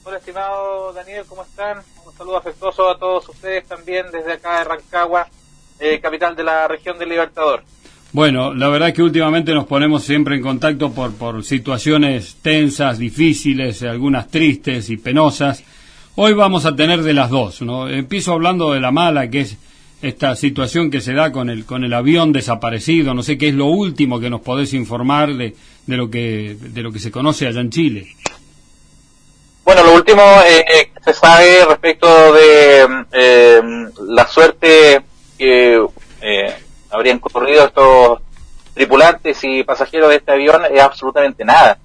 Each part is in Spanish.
Hola, estimado Daniel, ¿cómo están? Un saludo afectuoso a todos ustedes también desde acá de Rancagua, capital de la región del Libertador. Bueno, la verdad es que últimamente nos ponemos siempre en contacto por situaciones tensas, difíciles, algunas tristes y penosas. Hoy vamos a tener de las dos, ¿no? Empiezo hablando de la mala, que es esta situación que se da con el avión desaparecido. No sé qué es lo último que nos podés informar de lo que se conoce allá en Chile. Bueno, lo último que se sabe respecto de la suerte que habrían corrido estos tripulantes y pasajeros de este avión es absolutamente nada.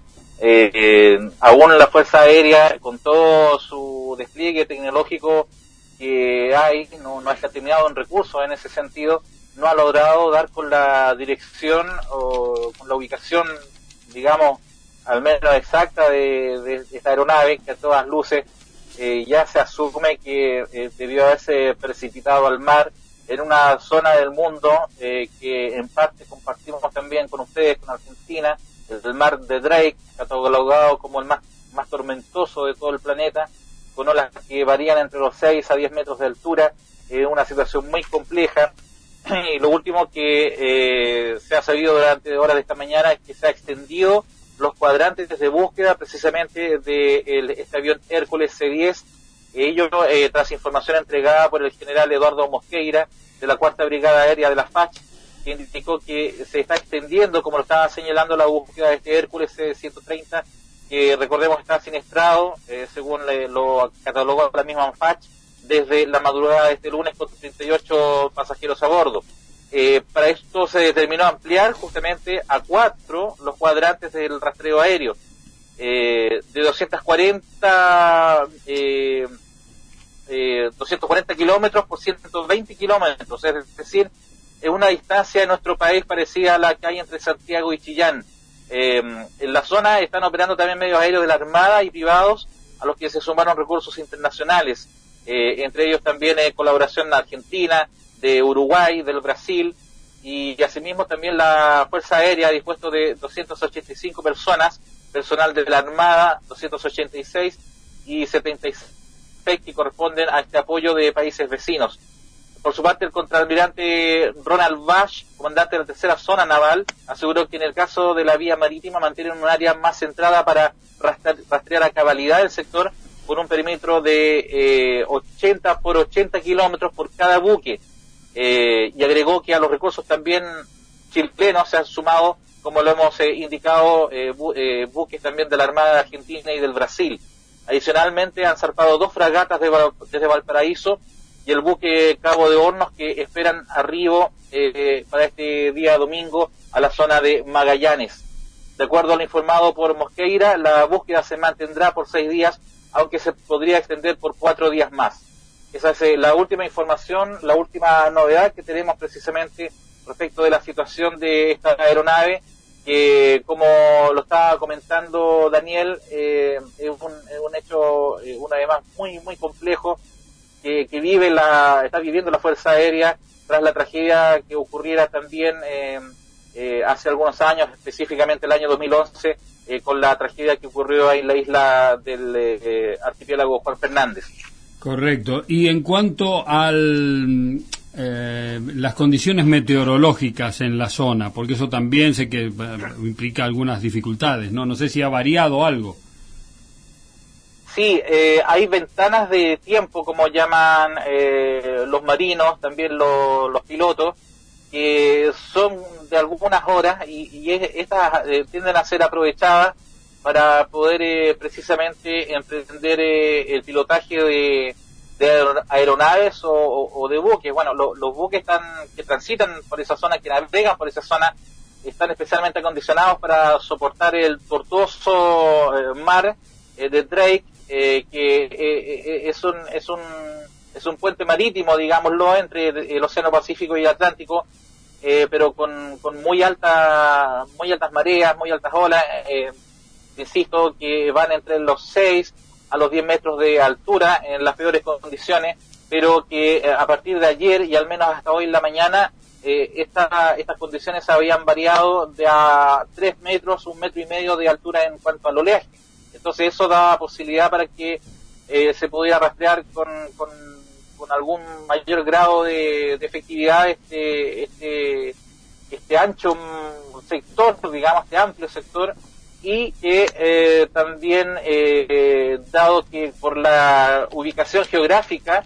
Aún la Fuerza Aérea, con todo su despliegue tecnológico que hay, no ha escatimado en recursos en ese sentido, no ha logrado dar con la dirección o con la ubicación, digamos, al menos exacta de esta aeronave, que a todas luces ya se asume que debió haberse precipitado al mar en una zona del mundo que en parte compartimos también con ustedes, con Argentina, el mar de Drake, catalogado como el más tormentoso de todo el planeta, con olas que varían entre los 6 a 10 metros de altura, una situación muy compleja. Y lo último que se ha sabido durante horas de esta mañana es que se ha extendido los cuadrantes de búsqueda precisamente de este avión Hércules C-10, ello tras información entregada por el general Eduardo Mosqueira de la Cuarta Brigada Aérea de la FACH, que indicó que se está extendiendo, como lo estaba señalando, la búsqueda de este Hércules C-130, que recordemos está siniestrado, según lo catalogó la misma FACH, desde la madrugada de este lunes con 38 pasajeros a bordo. Para esto se determinó ampliar justamente a 4 los cuadrantes del rastreo aéreo, de 240 kilómetros por 120 kilómetros, es decir, es una distancia en nuestro país parecida a la que hay entre Santiago y Chillán. En la zona están operando también medios aéreos de la Armada y privados, a los que se sumaron recursos internacionales, entre ellos también colaboración argentina, de Uruguay, del Brasil, y asimismo también la Fuerza Aérea ha dispuesto de 285 personas, personal de la Armada 286 y 76 que corresponden a este apoyo de países vecinos. Por su parte, el contraalmirante Ronald Bash, comandante de la tercera zona naval, aseguró que en el caso de la vía marítima mantienen un área más centrada para rastrear a cabalidad el sector con un perímetro de 80 por 80 kilómetros por cada buque. Y agregó que a los recursos también chilenos se han sumado, como lo hemos indicado, buques también de la Armada Argentina y del Brasil. Adicionalmente han zarpado 2 fragatas desde Valparaíso y el buque Cabo de Hornos, que esperan arribo para este día domingo a la zona de Magallanes. De acuerdo a lo informado por Mosqueira, la búsqueda se mantendrá por 6 días, aunque se podría extender por 4 días más. Esa es la última información, la última novedad que tenemos precisamente respecto de la situación de esta aeronave, que como lo estaba comentando Daniel, es un hecho, una vez más, muy muy complejo que está viviendo la Fuerza Aérea tras la tragedia que ocurriera también hace algunos años, específicamente el año 2011, con la tragedia que ocurrió en la isla del archipiélago Juan Fernández. Correcto. Y en cuanto a las condiciones meteorológicas en la zona, porque eso también sé que implica algunas dificultades, ¿no? No sé si ha variado algo. Sí, hay ventanas de tiempo, como llaman los marinos, también los pilotos, que son de algunas horas y estas tienden a ser aprovechadas para poder precisamente emprender el pilotaje de aeronaves o de buques. Bueno, los buques que transitan por esa zona, que navegan por esa zona, están especialmente acondicionados para soportar el tortuoso mar de Drake, que es un puente marítimo, digámoslo, entre el Océano Pacífico y el Atlántico, pero con muy altas mareas, muy altas olas, insisto, que van entre los 6 a los 10 metros de altura en las peores condiciones, pero que a partir de ayer y al menos hasta hoy en la mañana, estas condiciones habían variado de a 3 metros, 1,5 metros de altura en cuanto al oleaje. Entonces eso da posibilidad para que se pudiera rastrear con algún mayor grado de efectividad este ancho sector, digamos, este amplio sector, y que también, dado que por la ubicación geográfica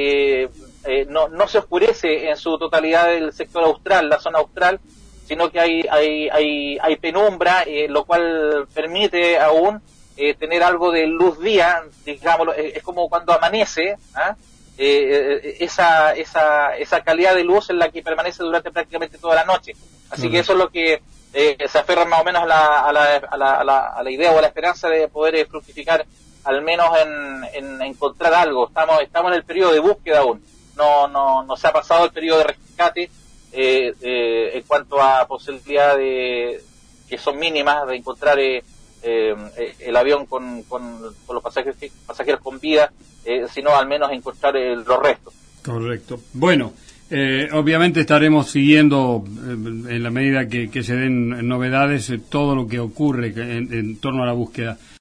no se oscurece en su totalidad el sector austral, la zona austral, sino que hay penumbra, lo cual permite aún tener algo de luz día, digámoslo, es como cuando amanece, ¿ah? Esa calidad de luz en la que permanece durante prácticamente toda la noche. Así que eso es lo que se aferra más o menos a la idea o a la esperanza de poder fructificar al menos en encontrar algo. Estamos en el periodo de búsqueda aún. No se ha pasado el periodo de rescate en cuanto a posibilidades que son mínimas de encontrar el avión con los pasajeros con vida, sino al menos encontrar los restos. Correcto. Bueno, obviamente estaremos siguiendo en la medida que se den novedades todo lo que ocurre en torno a la búsqueda.